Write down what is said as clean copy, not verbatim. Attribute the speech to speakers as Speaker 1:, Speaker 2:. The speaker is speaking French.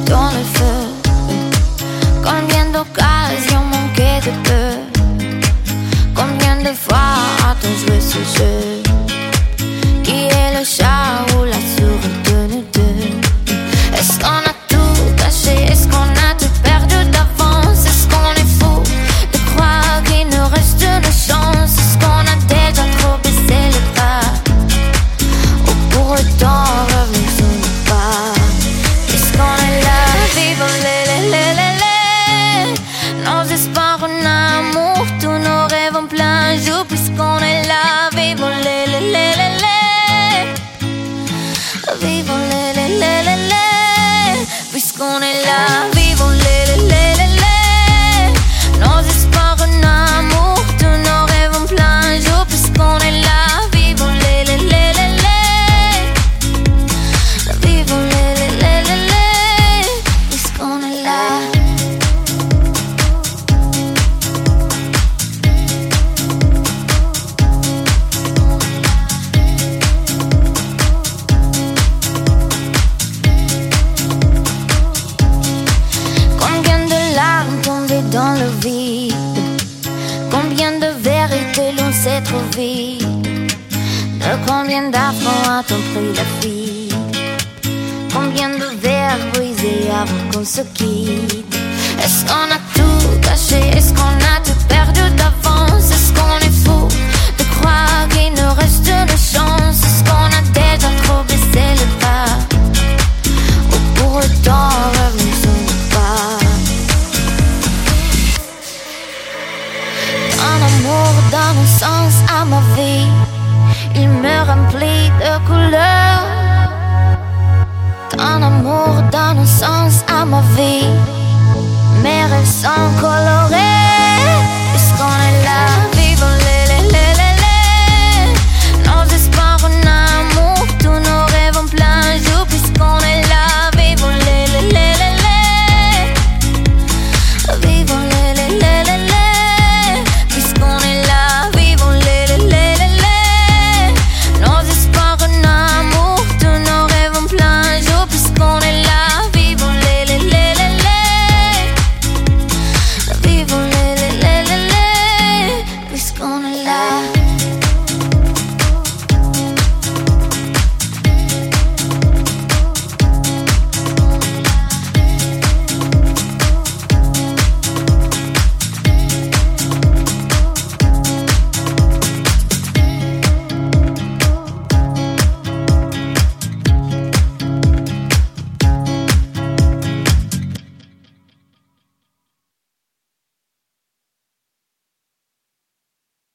Speaker 1: dans le feu. Combien d'occasions manquées de peu. Combien de fois a-t-on joué ce jeu? Qui est le chat ou la souris de nous deux? Est-ce qu'on a tout caché? Est-ce qu'on a tout perdu d'avance? Est-ce qu'on est fou de croire qu'il nous reste une chance? Est-ce qu'on a déjà trop baissé le pas? Ou pour autant revenir sur nos pas? Est-ce qu'on est là, vivre nos espoirs en amour, tous nos rêves en plein jour? Puisqu'on est là, vivons vivons puisqu'on est là, vivons nos espoirs en amour, tous nos rêves en plein jour. Puisqu'on est là, vivons vivons puisqu'on est là. Dans le vide, combien de vérités l'on s'est trouvé? De combien d'affronts a-t-on pris la fuite? Combien de verres brisés avant qu'on se quitte? Est-ce qu'on a tout caché? Est-ce qu'on a tout perdu d'avance? Est-ce qu'on est fou de croire qu'il nous reste une chance? Est-ce qu'on a déjà trop baissé le pas? Ou pour autant revenir sur nos pas? Un amour donne un sens à ma vie. Il me remplit de couleurs. Ton amour donne un sens à ma vie. Mes rêves sont colorés. Puisqu'on est là, vivons nos espoirs en amour, tous nos rêves en plein jour. Puisqu'on est là, vivons vivons puisqu'on est là, vivons nos espoirs en amour, tous nos rêves en plein jour. Puisqu'on est